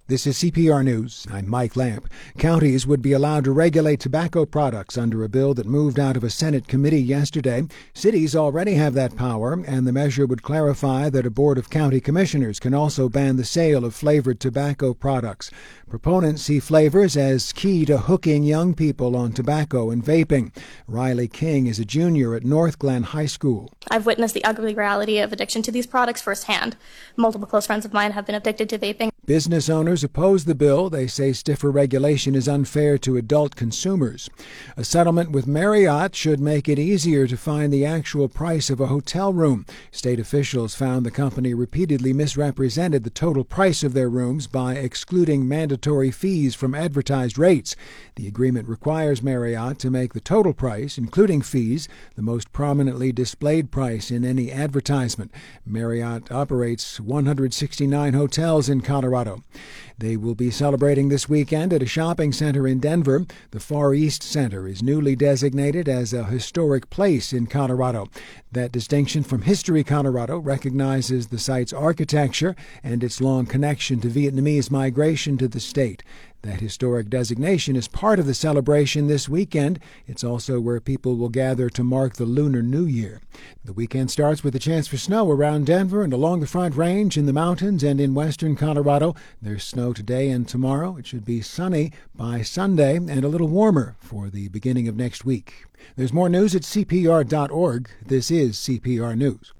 This is CPR News. I'm Mike Lamp. Counties would be allowed to regulate tobacco products under a bill that moved out of a Senate committee yesterday. Cities already have that power, and the measure would clarify that a board of county commissioners can also ban the sale of flavored tobacco products. Proponents see flavors as key to hooking young people on tobacco and vaping. Riley King is a junior at North Glen High School. I've witnessed the ugly reality of addiction to these products firsthand. Multiple close friends of mine have been addicted to vaping. Business owners oppose the bill. They say stiffer regulation is unfair to adult consumers. A settlement with Marriott should make it easier to find the actual price of a hotel room. State officials found the company repeatedly misrepresented the total price of their rooms by excluding mandatory fees from advertised rates. The agreement requires Marriott to make the total price, including fees, the most prominently displayed price in any advertisement. Marriott operates 169 hotels in Colorado. They will be celebrating this weekend at a shopping center in Denver. The Far East Center is newly designated as a historic place in Colorado. That distinction from History Colorado recognizes the site's architecture and its long connection to Vietnamese migration to the state. That historic designation is part of the celebration this weekend. It's also where people will gather to mark the Lunar New Year. The weekend starts with a chance for snow around Denver and along the Front Range, in the mountains and in western Colorado. There's snow today and tomorrow. It should be sunny by Sunday and a little warmer for the beginning of next week. There's more news at CPR.org. This is CPR News.